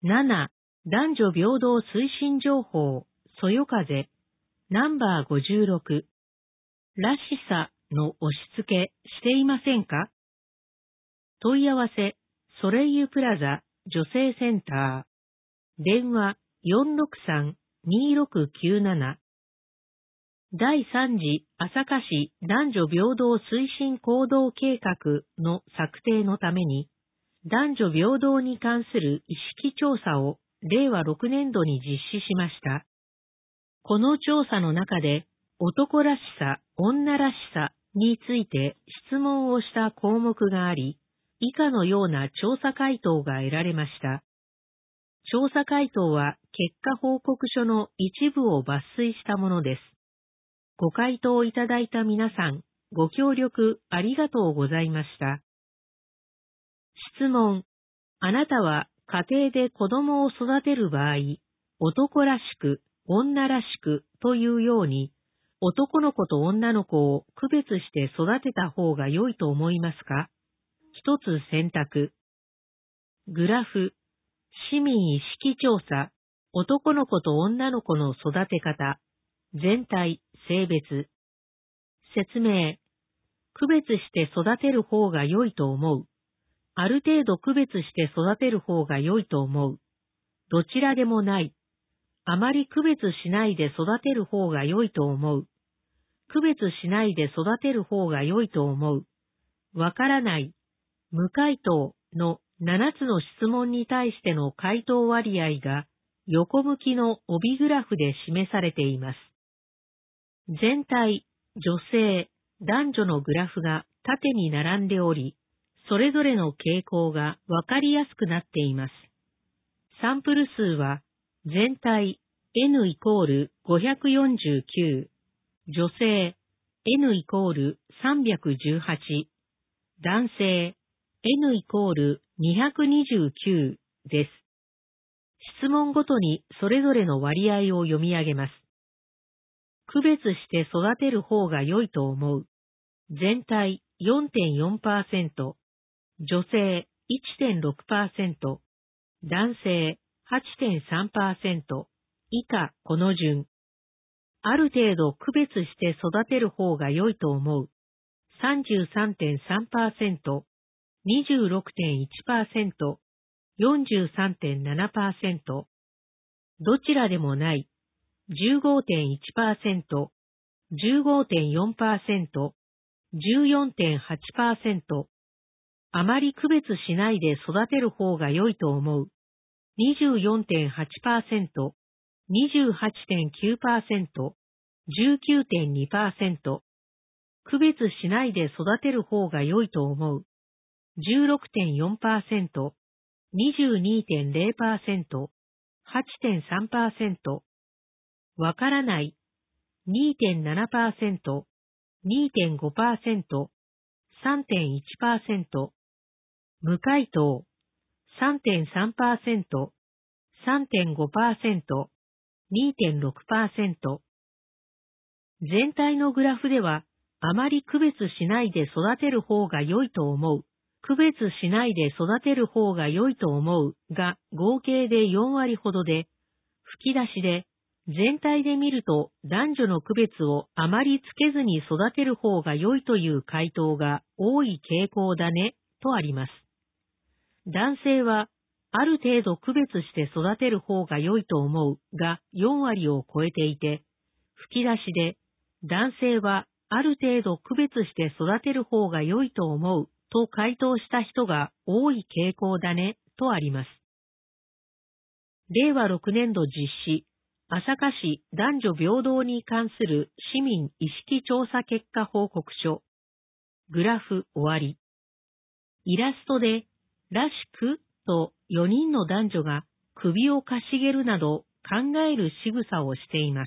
7、男女平等推進情報、そよ風、ナンバー56。らしさの押し付けしていませんか？問い合わせ、ソレイユプラザ女性センター。電話463-2697。第3次朝霞市男女平等推進行動計画の策定のために、男女平等に関する意識調査を令和6年度に実施しました。この調査の中で、男らしさ、女らしさについて質問をした項目があり、以下のような調査回答が得られました。調査回答は結果報告書の一部を抜粋したものです。ご回答いただいた皆さん、ご協力ありがとうございました。質問。あなたは家庭で子供を育てる場合、男らしく、女らしくというように、男の子と女の子を区別して育てた方が良いと思いますか？一つ選択。グラフ、市民意識調査、男の子と女の子の育て方、全体、性別。説明。区別して育てる方が良いと思う。ある程度区別して育てる方が良いと思う。どちらでもない。あまり区別しないで育てる方が良いと思う。区別しないで育てる方が良いと思う。わからない。無回答の7つの質問に対しての回答割合が横向きの帯グラフで示されています。全体、女性、男女のグラフが縦に並んでおり、それぞれの傾向がわかりやすくなっています。サンプル数は全体 N イコール549、女性 N イコール318、男性 N イコール229です。質問ごとにそれぞれの割合を読み上げます。区別して育てる方が良いと思う。全体 4.4%、女性 1.6%、男性 8.3%、以下この順。ある程度区別して育てる方が良いと思う。33.3%、26.1%、43.7%。どちらでもない。15.1%、15.4%、14.8%。あまり区別しないで育てる方が良いと思う。24.8%、28.9%、19.2%。区別しないで育てる方が良いと思う。16.4%、22.0%、8.3%。わからない。2.7%、2.5%、3.1%。無回答。3.3%、3.5%、2.6%。全体のグラフでは、あまり区別しないで育てる方が良いと思う。区別しないで育てる方が良いと思うが合計で4割ほどで、吹き出しで全体で見ると男女の区別をあまりつけずに育てる方が良いという回答が多い傾向だね、とあります。男性はある程度区別して育てる方が良いと思うが4割を超えていて、吹き出しで男性はある程度区別して育てる方が良いと思うと回答した人が多い傾向だね、とあります。令和6年度実施、朝霞市男女平等に関する市民意識調査結果報告書。グラフ終わり。イラストで、らしくと4人の男女が首をかしげるなど考える仕草をしています。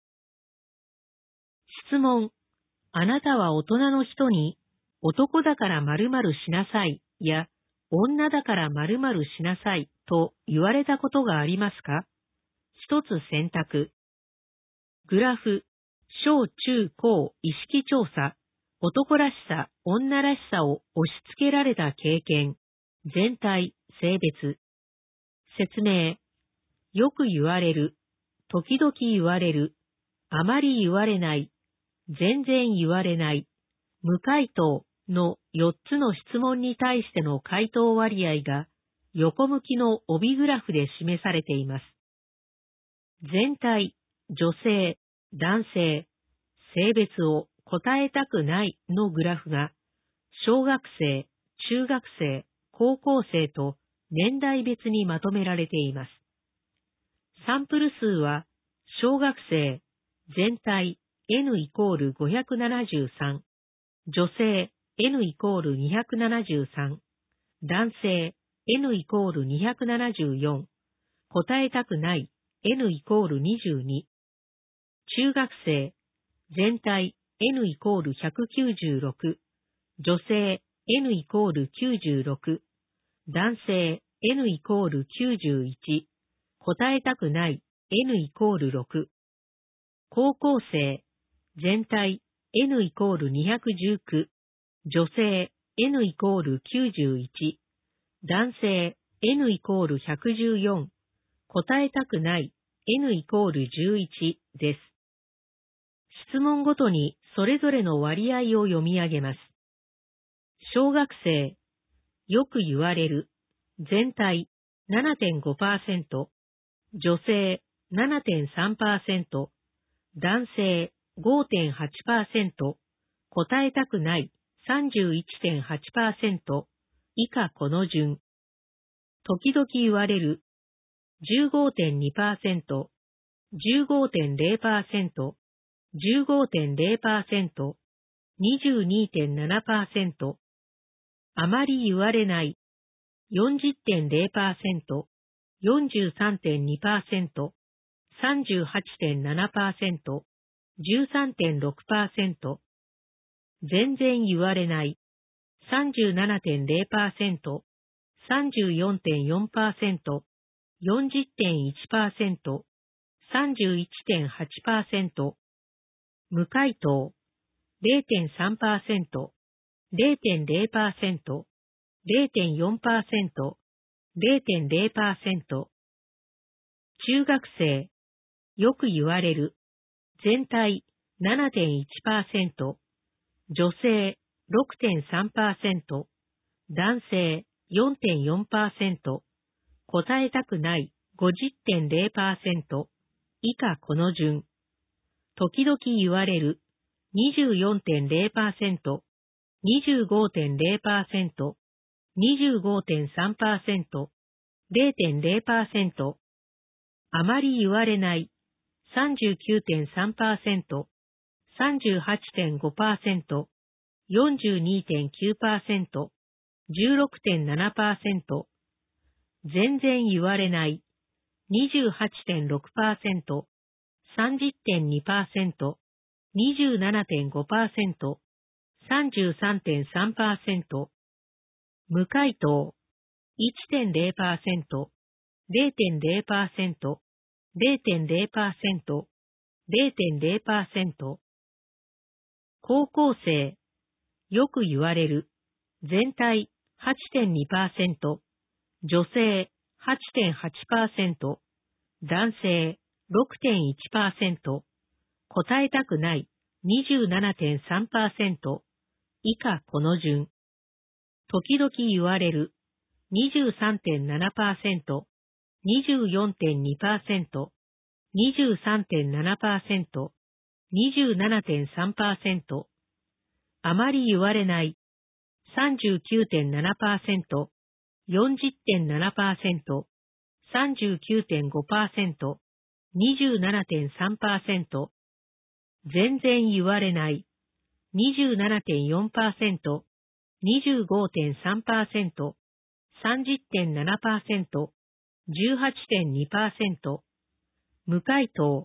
質問。あなたは大人の人に、男だから〇〇しなさいや、女だから〇〇しなさいと言われたことがありますか？一つ選択。グラフ、小中高意識調査、男らしさ、女らしさを押し付けられた経験、全体、性別。 説明。よく言われる、時々言われる、あまり言われない、全然言われない、無回答の4つの質問に対しての回答割合が横向きの帯グラフで示されています。全体、女性、男性、性別を答えたくないのグラフが小学生、中学生、高校生と年代別にまとめられています。サンプル数は小学生、全体 N イコール573、女性 N イコール273、男性 N イコール274、答えたくない N イコール22、中学生、全体 N イコール196、女性 N イコール96、男性 N イコール91、答えたくない N イコール6、高校生、全体 N イコール219、女性 N イコール91、男性 N イコール114、答えたくない N イコール11です。質問ごとにそれぞれの割合を読み上げます。小学生、よく言われる、全体 7.5%、女性 7.3%、男性 5.8%、答えたくない 31.8%、以下この順。時々言われる 15.2%、15.0%、15.0%、22.7%、あまり言われない 40.0%、43.2%、38.7%、13.6%、全然言われない 37.0%、34.4%、40.1%、31.8%、無回答 0.3%、0.0%、0.4%、0.0%、中学生、よく言われる、全体 7.1%、女性 6.3%、男性 4.4%、答えたくない 50.0%、以下この順。時々言われる 24.0%、25.0%、25.3%、0.0%、あまり言われない 39.3%、38.5%、42.9%、16.7%、全然言われない 28.6%、30.2%、27.5%、33.3%、無回答 1.0%、0.0%、0.0%、0.0%、高校生、よく言われる、全体 8.2%、女性 8.8%、男性 6.1%、答えたくない 27.3%、以下この順。時々言われる 23.7%、24.2%、23.7%、27.3%、あまり言われない 39.7%、40.7%、39.5%、27.3%、全然言われない 27.4%、25.3%、30.7%、18.2%、無回答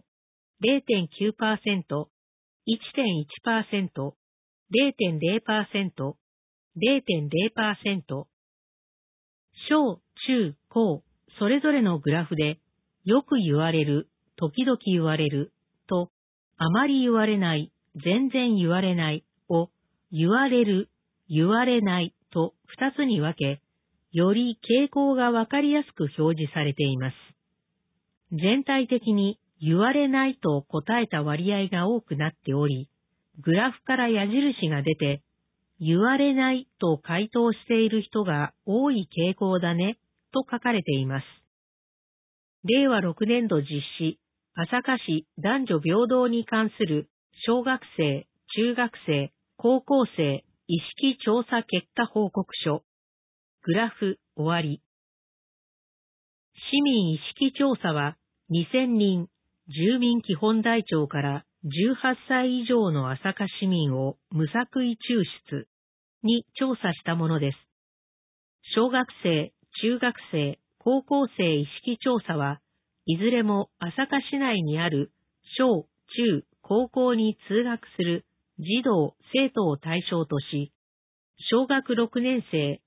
0.9%、1.1%、0.0%、0.0%、小、中、高、それぞれのグラフで、よく言われる、時々言われる、と、あまり言われない、全然言われないを、言われる、言われないと2つに分け、 より傾向がわかりやすく表示されています。全体的に言われないと答えた割合が多くなっており、グラフから矢印が出て、言われないと回答している人が多い傾向だね、と書かれています。令和6年度実施、朝霞市男女平等に関する小学生、中学生、高校生意識調査結果報告書。グラフ終わり。市民意識調査は2000人、住民基本台帳から18歳以上の朝霞市民を無作為抽出に調査したものです。小学生、中学生、高校生意識調査はいずれも朝霞市内にある小、中、高校に通学する児童、生徒を対象とし、小学6年生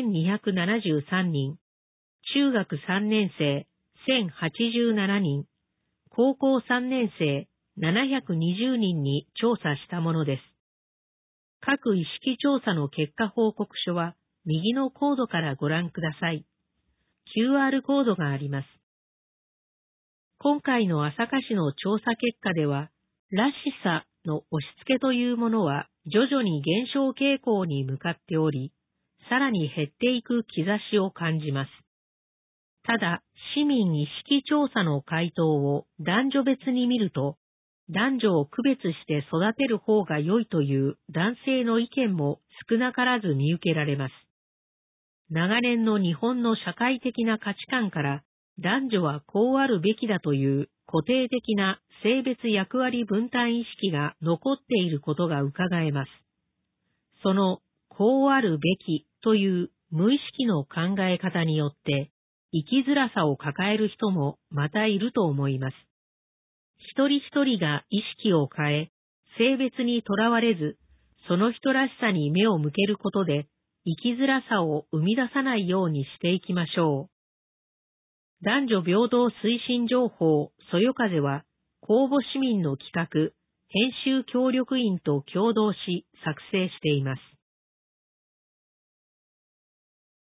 1273人、中学3年生1087人、高校3年生720人に調査したものです。各意識調査の結果報告書は右のコードからご覧ください。QR コードがあります。今回の朝霞市の調査結果では、らしさの押し付けというものは徐々に減少傾向に向かっており、さらに減っていく兆しを感じます。ただ、市民意識調査の回答を男女別に見ると、男女を区別して育てる方が良いという男性の意見も少なからず見受けられます。長年の日本の社会的な価値観から男女はこうあるべきだという固定的な性別役割分担意識が残っていることが伺えます。そのこうあるべきという無意識の考え方によって生きづらさを抱える人もまたいると思います。一人一人が意識を変え、性別にとらわれず、その人らしさに目を向けることで、生きづらさを生み出さないようにしていきましょう。男女平等推進情報そよ風は、公募市民の企画、編集協力員と共同し作成しています。